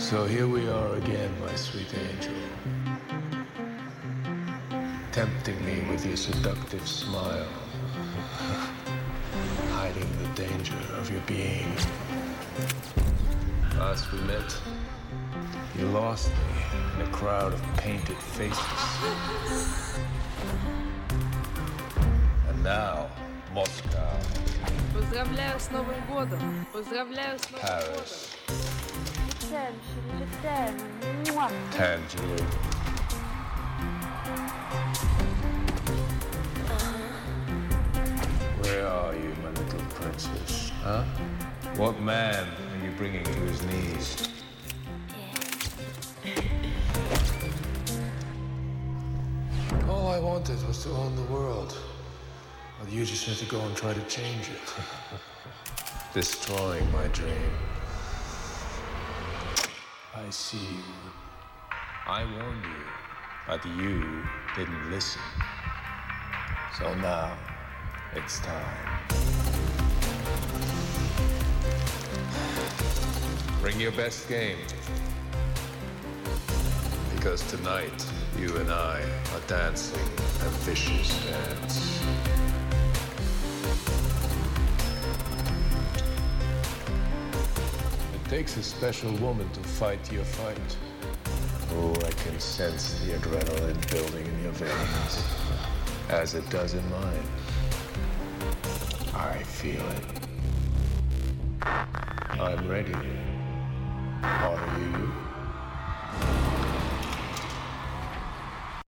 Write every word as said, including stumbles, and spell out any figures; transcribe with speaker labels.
Speaker 1: So here we are again, my sweet angel. Tempting me with your seductive smile. Hiding the danger of your being. Last we met, you lost me in a crowd of painted faces. And now, Moscow.
Speaker 2: Поздравляю с Новым годом! Поздравляю с Новым
Speaker 1: Paris.
Speaker 2: годом!
Speaker 1: Tangerine. Where are you, my little princess? Huh? What man are you bringing to his knees? All I wanted was to own the world. Well, you just had to go and try to change it. Destroying my dream. I see you. I warned you, but you didn't listen. So now, it's time. Bring your best game. Because tonight, you and I are dancing a vicious dance. It takes a special woman to fight your fight. Oh, I can sense the adrenaline building in your veins, as it does in mine. I feel it. I'm ready. Are you?